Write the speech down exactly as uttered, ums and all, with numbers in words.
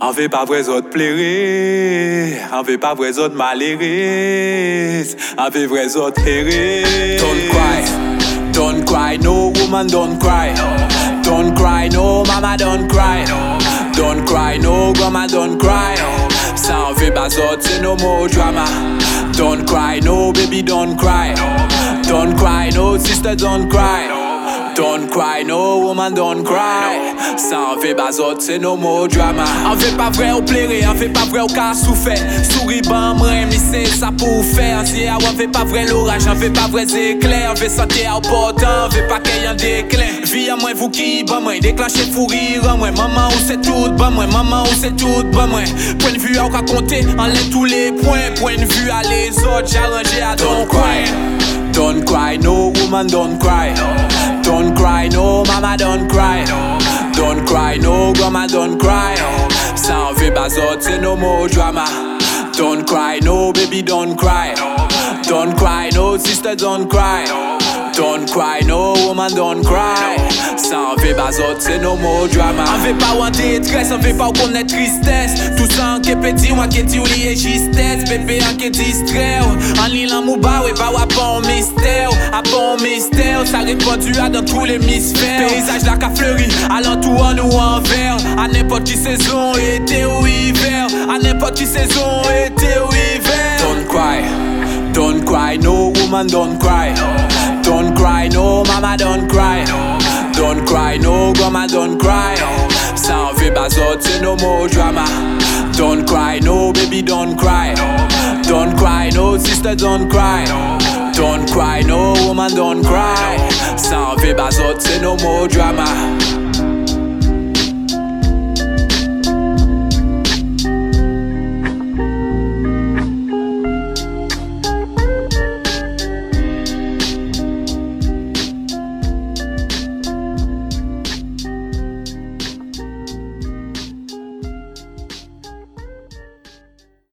On fait pas vrai autres plairer, on fait pas vrai autres malheureux, on fait vrai autres errer. Don't cry, don't cry, no woman don't cry. Don't cry, no mama don't cry. Don't cry, no grandma don't cry. Ça on fait pas autres, c'est no more drama. Don't cry, no baby don't cry. Don't cry, no sister don't cry. Don't cry, no woman don't cry. Ça en fait pas autre, c'est no more drama. On fait pas vrai au plaire, on fait pas vrai au cas souffert. Souris ban m'aime, c'est ça pour faire. Si on fait pas vrai l'orage, on fait pas vrai éclair. On fait santé au portant, on fait pas qu'il y a un déclin. Vie à moi, vous qui ban moi, déclencher fou rire en moi. Maman où c'est tout ban moi, maman où c'est tout ban moi. Point de vue à raconter, enlève tous les points. Point de vue à les autres, j'arrange à don't cry. Don't cry, no woman don't cry. Don't cry, no mama don't cry. Don't cry, no grandma don't cry. Ça en fait pas autre, c'est no more drama. Don't cry, no baby don't cry. Don't cry, no sister don't cry. Don't cry, no woman don't cry. Ça en fait pas autre, c'est no more drama. On fait pas ou en détresse, on fait pas ou connaître tristesse. Tout ça en qui petit, ou en qui dit ou lié justesse. Bébé en qui distrait. En l'île mouba, ouais, pas ou à bon mystère. À bon mystère, ça répandu à dans tous les hémisphères. Paysage là qu'a fleuri, alentour en ou envers. À n'importe qui saison, été ou hiver. À n'importe qui saison, été ou hiver. Don't cry, don't cry, no woman don't cry. Don't cry, no mama don't cry. Don't cry, no grandma don't cry. Ça en fait pas autre, c'est no more drama. Don't cry, no baby don't cry. Don't cry, no sister don't cry. Don't cry, no woman don't cry. Ça en fait pas autre, c'est no more drama.